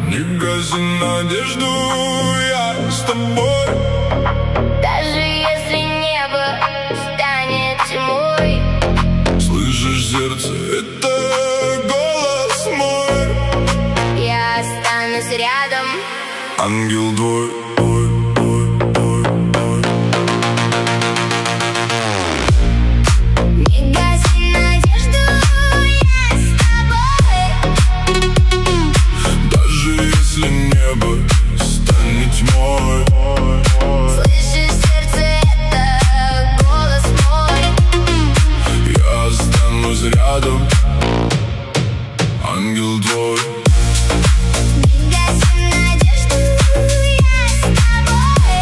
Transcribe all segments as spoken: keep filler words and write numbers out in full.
Не гаси надежду, я с тобой. Даже если небо станет тьмой. Слышишь, сердце, это голос мой. Я останусь рядом. Ангел твой. Ангел твой. Не гаси надежду, я с тобой.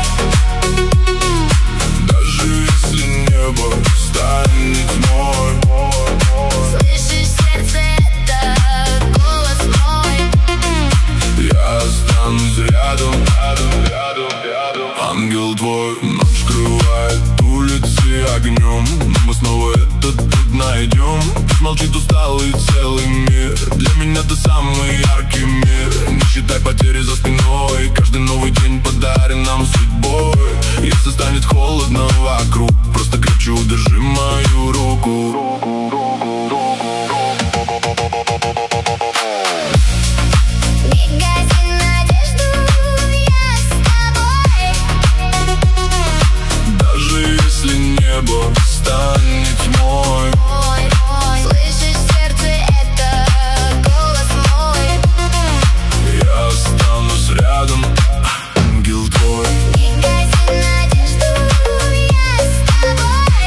Даже если небо станет тьмой. Слышишь, сердце, это голос мой. Я останусь рядом, рядом, рядом, рядом. Ангел твой. Ночь скрывает улицы огнем, но мы снова это тут найдем. Пусть молчит усталый целый мир. Для меня ты самый яркий мир. Не считай потери за спиной. Каждый новый день подарен нам судьбой. Если станет холодно вокруг, просто крепче удержи мою руку. Не гаси надежду, я с тобой. Даже если небо станет тьмой. Слышишь, сердце, это голос мой. Я останусь рядом, ангел твой. Не гаси надежду, я с тобой.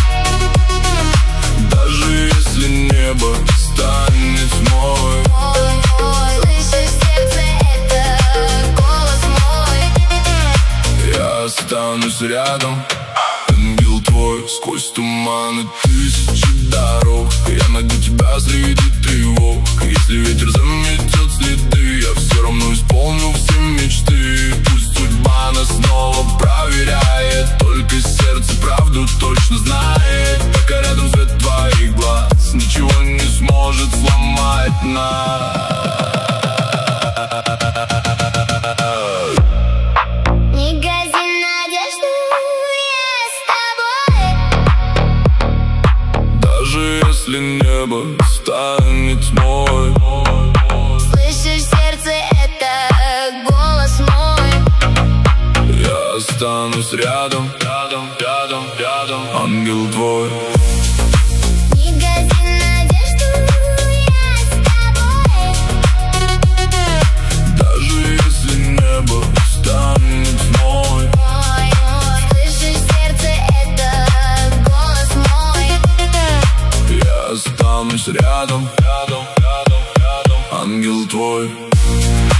Даже если небо станет тьмой. Слышишь, сердце, это голос мой. Я останусь рядом, ангел твой. Сквозь туманы тысячи дорог я найду тебя среди тревог. Если ветер заметет следы, я все равно исполню все мечты. Пусть судьба нас снова проверяет, только сердце правду точно знает. Пока рядом свет твоих глаз, ничего не сможет сломать нас. Не гаси надежду, я с тобой. Даже если небо станет тьмой. Слышишь, сердце, это голос мой. Я останусь рядом, рядом, рядом, рядом, ангел твой. Не гаси надежду, я с тобой. Даже если небо станет тьмой. Слышишь, сердце, это голос мой. Я останусь рядом, рядом, рядом, рядом, ангел твой.